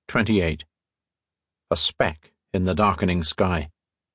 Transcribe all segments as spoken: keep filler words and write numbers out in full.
twenty-eight. A speck in the darkening sky.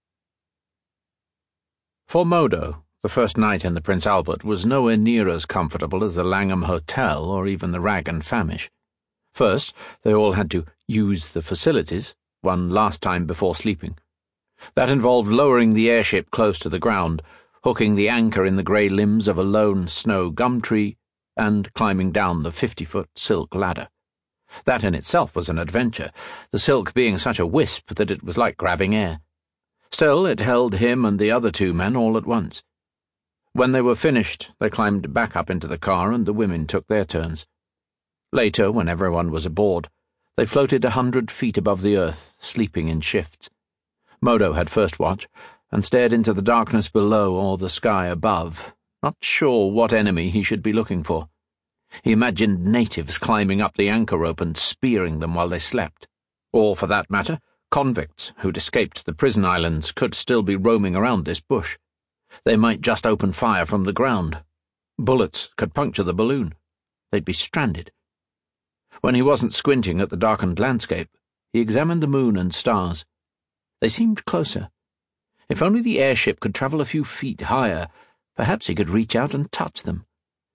For Modo, the first night in the Prince Albert was nowhere near as comfortable as the Langham Hotel or even the Rag and Famish. First, they all had to use the facilities, one last time before sleeping. That involved lowering the airship close to the ground, hooking the anchor in the grey limbs of a lone snow gum tree, and climbing down the fifty-foot silk ladder. That in itself was an adventure, the silk being such a wisp that it was like grabbing air. Still, it held him and the other two men all at once. When they were finished, they climbed back up into the car and the women took their turns. Later, when everyone was aboard, they floated a hundred feet above the earth, sleeping in shifts. Modo had first watch, and stared into the darkness below or the sky above, not sure what enemy he should be looking for. He imagined natives climbing up the anchor rope and spearing them while they slept. Or, for that matter, convicts who'd escaped the prison islands could still be roaming around this bush. They might just open fire from the ground. Bullets could puncture the balloon. They'd be stranded. When he wasn't squinting at the darkened landscape, he examined the moon and stars. They seemed closer. If only the airship could travel a few feet higher, perhaps he could reach out and touch them.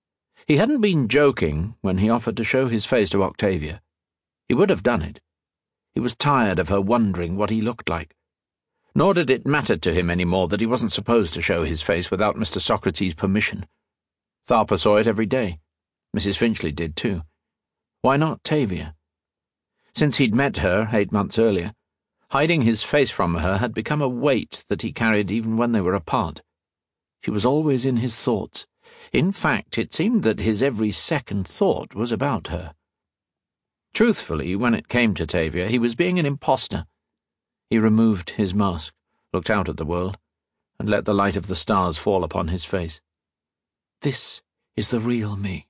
He hadn't been joking when he offered to show his face to Octavia. He would have done it. He was tired of her wondering what he looked like. Nor did it matter to him any more that he wasn't supposed to show his face without Mister Socrates' permission. Tharpa saw it every day. Missus Finchley did too. Why not Tavia? Since he'd met her eight months earlier, hiding his face from her had become a weight that he carried even when they were apart. She was always in his thoughts. In fact, it seemed that his every second thought was about her. Truthfully, when it came to Tavia, he was being an impostor. He removed his mask, looked out at the world, and let the light of the stars fall upon his face. This is the real me.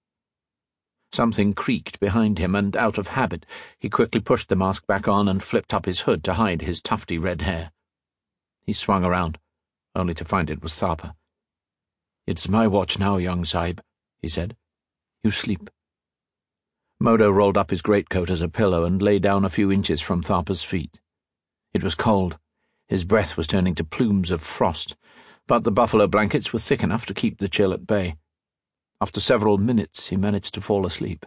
Something creaked behind him, and out of habit, he quickly pushed the mask back on and flipped up his hood to hide his tufty red hair. He swung around, only to find it was Tharpa. "It's my watch now, young Sahib," he said. "You sleep." Modo rolled up his greatcoat as a pillow and lay down a few inches from Tharpa's feet. It was cold. His breath was turning to plumes of frost, but the buffalo blankets were thick enough to keep the chill at bay. After several minutes, he managed to fall asleep.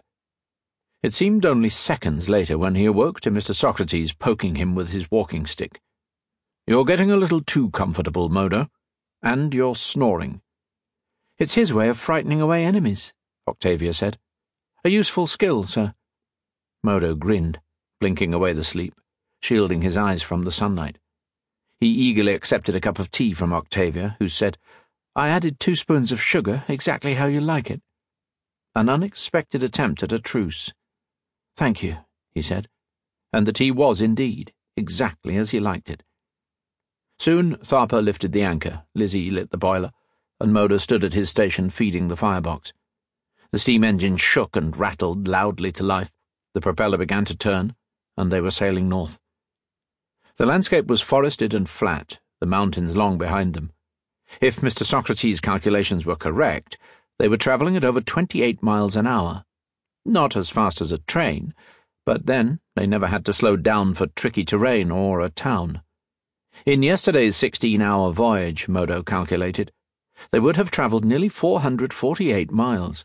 It seemed only seconds later when he awoke to Mister Socrates poking him with his walking stick. "You're getting a little too comfortable, Modo, and you're snoring." "It's his way of frightening away enemies," Octavia said. "A useful skill, sir." Modo grinned, blinking away the sleep, shielding his eyes from the sunlight. He eagerly accepted a cup of tea from Octavia, who said, "I added two spoons of sugar, exactly how you like it." An unexpected attempt at a truce. "Thank you," he said, and the tea was indeed exactly as he liked it. Soon Tharpa lifted the anchor, Lizzie lit the boiler, and Modo stood at his station feeding the firebox. The steam engine shook and rattled loudly to life, the propeller began to turn, and they were sailing north. The landscape was forested and flat, the mountains long behind them. If Mister Socrates' calculations were correct, they were travelling at over twenty-eight miles an hour. Not as fast as a train, but then they never had to slow down for tricky terrain or a town. In yesterday's sixteen-hour voyage, Modo calculated, they would have travelled nearly four hundred forty-eight miles.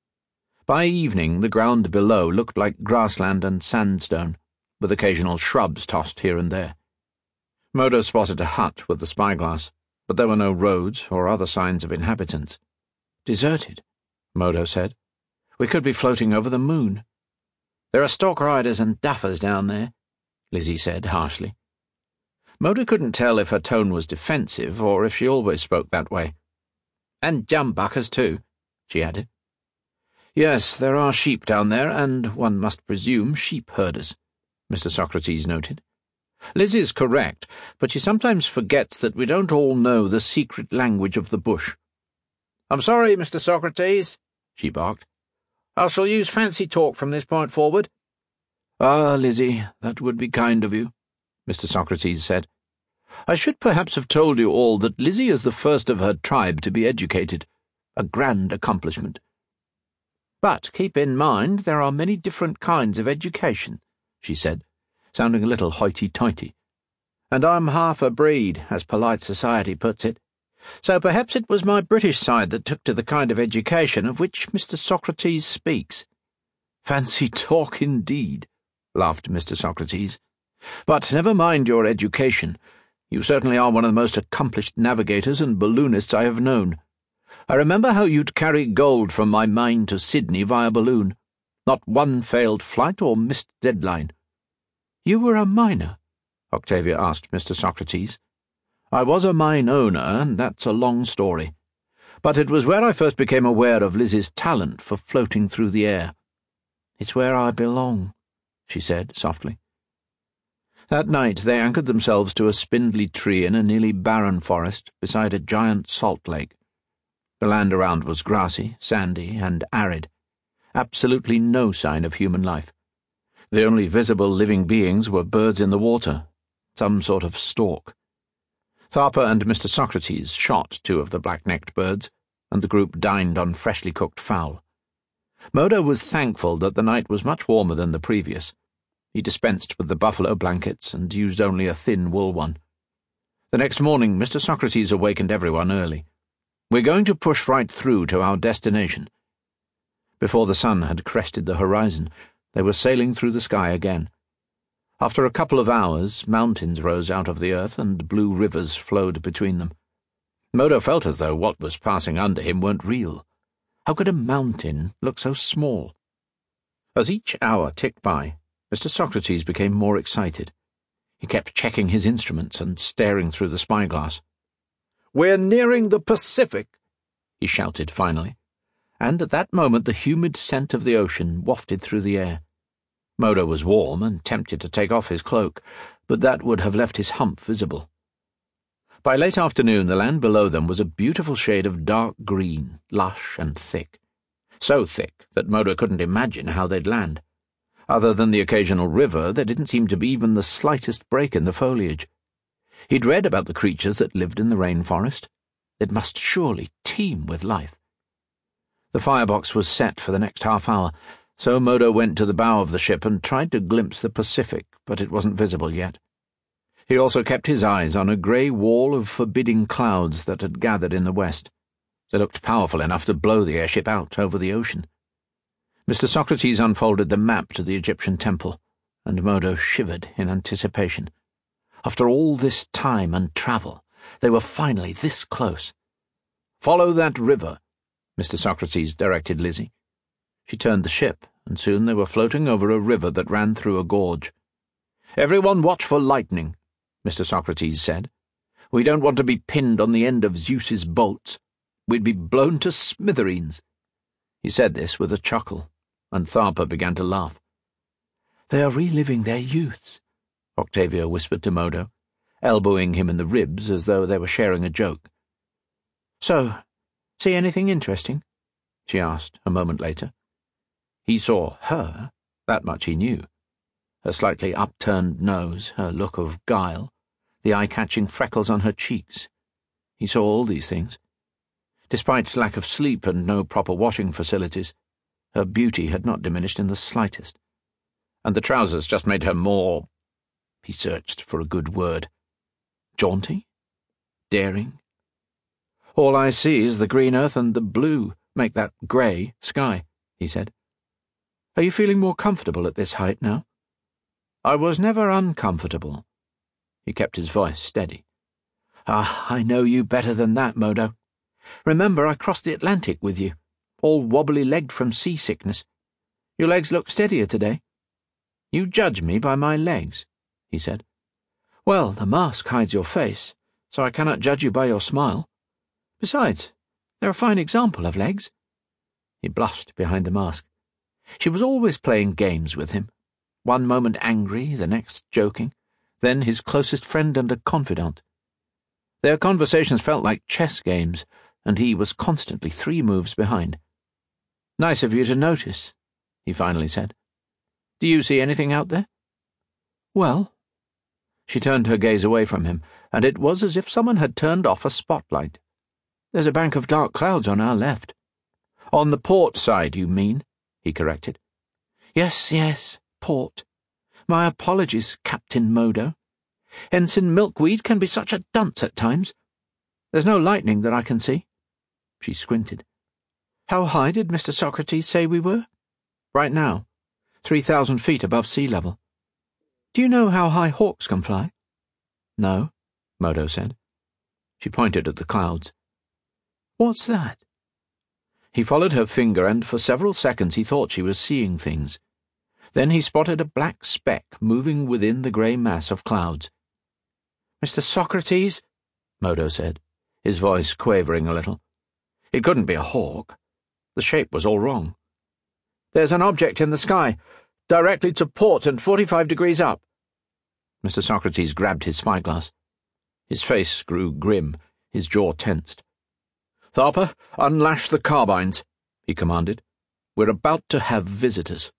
By evening, the ground below looked like grassland and sandstone, with occasional shrubs tossed here and there. Modo spotted a hut with the spyglass, but there were no roads or other signs of inhabitants. "Deserted," Modo said. "We could be floating over the moon." "There are stork riders and duffers down there," Lizzie said harshly. Modo couldn't tell if her tone was defensive or if she always spoke that way. "And jumbuckers, too," she added. "Yes, there are sheep down there, and, one must presume, sheep herders," Mister Socrates noted. "Lizzie's correct, but she sometimes forgets that we don't all know the secret language of the bush." "I'm sorry, Mister Socrates," she barked. "I shall use fancy talk from this point forward." "Ah, Lizzie, that would be kind of you," Mister Socrates said. "I should perhaps have told you all that Lizzie is the first of her tribe to be educated, a grand accomplishment." "But keep in mind there are many different kinds of education," she said, sounding a little hoity-toity. "And I'm half a breed, as polite society puts it. So perhaps it was my British side that took to the kind of education of which Mister Socrates speaks." "Fancy talk, indeed," laughed Mister Socrates. "But never mind your education. You certainly are one of the most accomplished navigators and balloonists I have known. I remember how you'd carry gold from my mine to Sydney via balloon. Not one failed flight or missed deadline." "You were a miner?" Octavia asked Mister Socrates. "I was a mine owner, and that's a long story. But it was where I first became aware of Lizzie's talent for floating through the air." "It's where I belong," she said softly. That night they anchored themselves to a spindly tree in a nearly barren forest beside a giant salt lake. The land around was grassy, sandy, and arid. Absolutely no sign of human life. The only visible living beings were birds in the water, some sort of stork. Tharper and Mister Socrates shot two of the black-necked birds, and the group dined on freshly cooked fowl. Modo was thankful that the night was much warmer than the previous. He dispensed with the buffalo blankets and used only a thin wool one. The next morning Mister Socrates awakened everyone early. "We're going to push right through to our destination." Before the sun had crested the horizon, they were sailing through the sky again. After a couple of hours, mountains rose out of the earth and blue rivers flowed between them. Modo felt as though what was passing under him weren't real. How could a mountain look so small? As each hour ticked by, Mister Socrates became more excited. He kept checking his instruments and staring through the spyglass. "We're nearing the Pacific," he shouted finally, and at that moment the humid scent of the ocean wafted through the air. Modo was warm and tempted to take off his cloak, but that would have left his hump visible. By late afternoon the land below them was a beautiful shade of dark green, lush and thick. So thick that Modo couldn't imagine how they'd land. Other than the occasional river, there didn't seem to be even the slightest break in the foliage. He'd read about the creatures that lived in the rainforest. It must surely teem with life. The firebox was set for the next half hour, so Modo went to the bow of the ship and tried to glimpse the Pacific, but it wasn't visible yet. He also kept his eyes on a grey wall of forbidding clouds that had gathered in the west. They looked powerful enough to blow the airship out over the ocean. Mister Socrates unfolded the map to the Egyptian temple, and Modo shivered in anticipation. After all this time and travel, they were finally this close. "Follow that river," Mister Socrates directed Lizzie. She turned the ship, and soon they were floating over a river that ran through a gorge. "Everyone watch for lightning," Mister Socrates said. "We don't want to be pinned on the end of Zeus's bolts. We'd be blown to smithereens." He said this with a chuckle, and Tharper began to laugh. "They are reliving their youths," Octavia whispered to Modo, elbowing him in the ribs as though they were sharing a joke. "So, see anything interesting?" she asked a moment later. He saw her, that much he knew. Her slightly upturned nose, her look of guile, the eye-catching freckles on her cheeks. He saw all these things. Despite lack of sleep and no proper washing facilities, her beauty had not diminished in the slightest. And the trousers just made her more— he searched for a good word. Jaunty? Daring? "All I see is the green earth and the blue make that grey sky," he said. "Are you feeling more comfortable at this height now?" "I was never uncomfortable." He kept his voice steady. "Ah, I know you better than that, Modo. Remember, I crossed the Atlantic with you, all wobbly-legged from seasickness. Your legs look steadier today." "You judge me by my legs," he said. "Well, the mask hides your face, so I cannot judge you by your smile. Besides, they're a fine example of legs." He blushed behind the mask. She was always playing games with him, one moment angry, the next joking, then his closest friend and a confidant. Their conversations felt like chess games, and he was constantly three moves behind. "Nice of you to notice," he finally said. "Do you see anything out there?" "Well—" She turned her gaze away from him, and it was as if someone had turned off a spotlight. "There's a bank of dark clouds on our left." "On the port side, you mean?" he corrected. "Yes, yes, port. My apologies, Captain Modo. Ensign Milkweed can be such a dunce at times. There's no lightning that I can see." She squinted. "How high did Mister Socrates say we were?" "Right now, three thousand feet above sea level." "Do you know how high hawks can fly?" "No," Modo said. She pointed at the clouds. "What's that?" He followed her finger, and for several seconds he thought she was seeing things. Then he spotted a black speck moving within the grey mass of clouds. "Mister Socrates," Modo said, his voice quavering a little. It couldn't be a hawk. The shape was all wrong. "There's an object in the sky, directly to port and forty-five degrees up." Mister Socrates grabbed his spyglass. His face grew grim, his jaw tensed. "Tharper, unlash the carbines," he commanded. "We're about to have visitors."